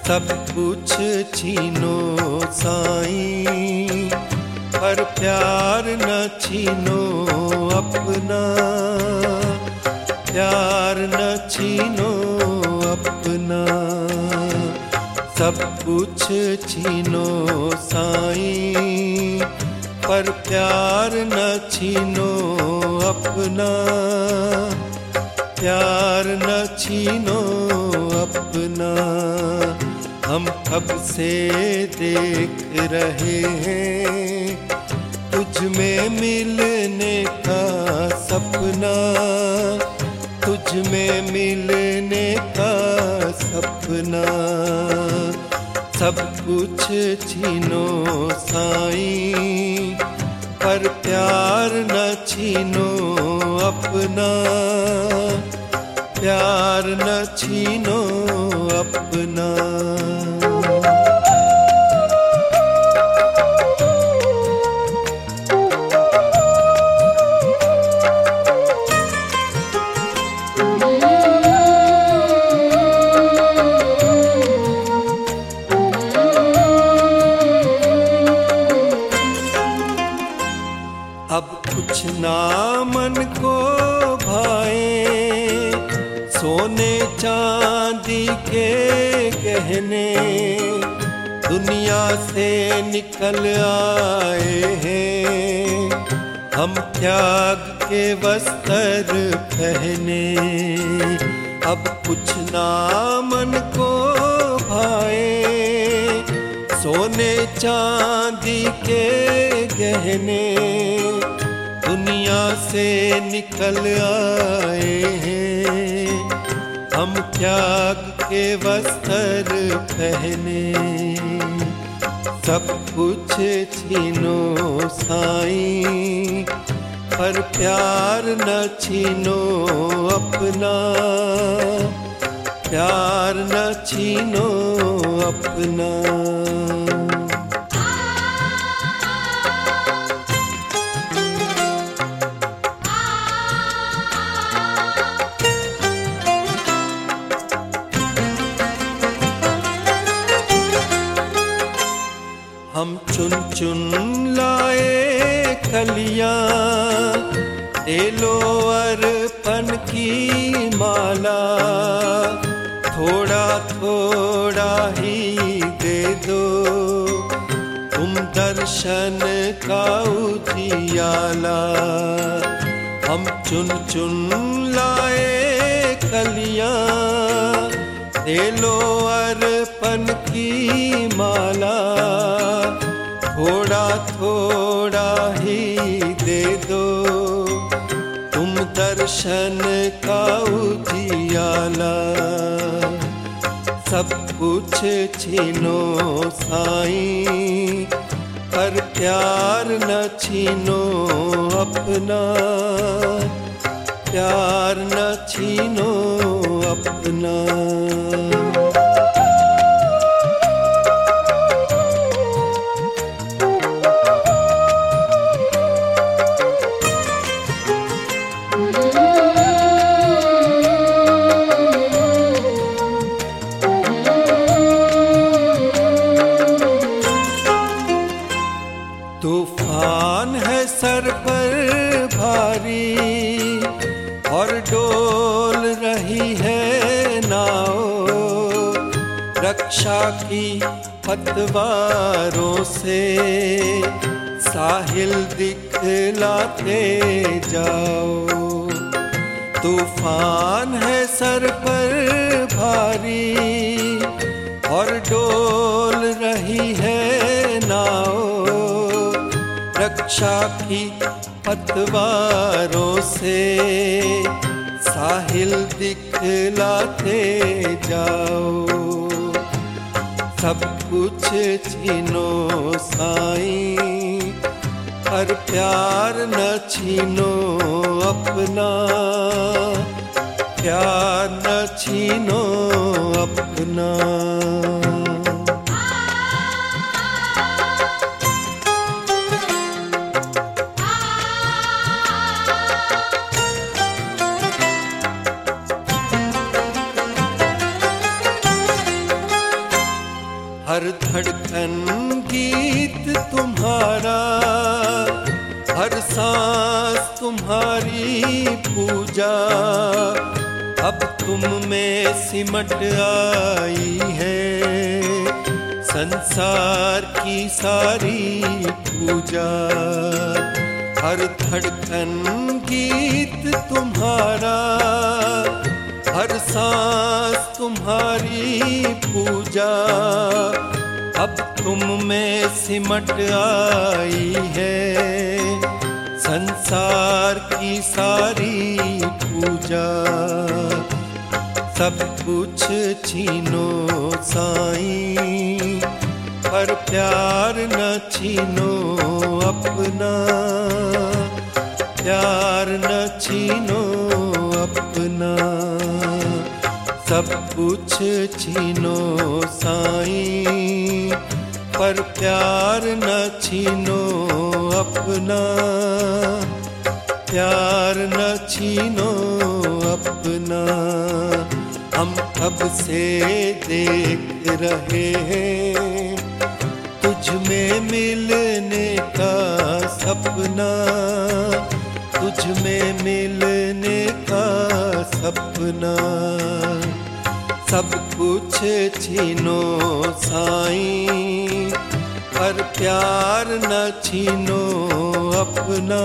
सब कुछ छीनो साईं, पर प्यार न छीनो अपना, प्यार न छीनो अपना। सब कुछ छीनो साईं, पर प्यार न छीनो अपना, प्यार न छीनो अपना। हम कब से देख रहे हैं तुझ में मिलने का सपना, तुझ में मिलने का सपना। सब कुछ छीनो साईं, पर प्यार न छीनो अपना, प्यार न छीनो अपना। अब कुछ ना मन को भाए सोने चांदी के गहने, दुनिया से निकल आए हैं हम त्याग के वस्त्र पहने। अब कुछ ना मन को भाए सोने चांदी के गहने, दुनिया से निकल आए हैं हम त्याग के वस्त्र पहने। सब कुछ छीनो साईं, पर प्यार न छीनो अपना, प्यार न छीनो अपना। हम चुन चुन लाए कलियां, दे लो अर्पण की माला, थोड़ा थोड़ा ही दे दो तुम दर्शन का उजियाला। हम चुन चुन लाए कलियां, दे लो अर्पण की माला, थोड़ा थोड़ा ही दे दो तुम दर्शन का उजियाला। सब कुछ छीनो साईं, पर प्यार न छीनो अपना, प्यार न छीनो अपना। तूफान है सर पर भारी और डोल रही है नाव, रक्षा की पतवारों से साहिल दिखलाते जाओ। तूफान है सर पर भारी और डोल रही है नाव, रक्षा की पतवारों से साहिल दिखलाते जाओ। सब कुछ छीनो साईं, पर प्यार न छीनो अपना, प्यार न छीनो अपना। हर धड़कन गीत तुम्हारा, हर सांस तुम्हारी पूजा। अब तुम में सिमट आई है संसार की सारी पूजा। हर धड़कन गीत तुम्हारा, हर सांस तुम्हारी पूजा। अब तुम में सिमट आई है संसार की सारी पूजा। सब कुछ छीनो साईं, पर प्यार न छीनो अपना, प्यार न छीनो अपना। सब कुछ छीनो साईं, पर प्यार न छीनो अपना, प्यार न छीनो अपना। हम कब से देख रहे हैं तुझ में मिलने का सपना, तुझ में मिलने का सपना। सब कुछ छीनो साईं, पर प्यार न छीनो अपना,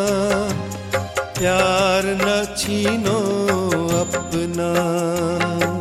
प्यार न छीनो अपना।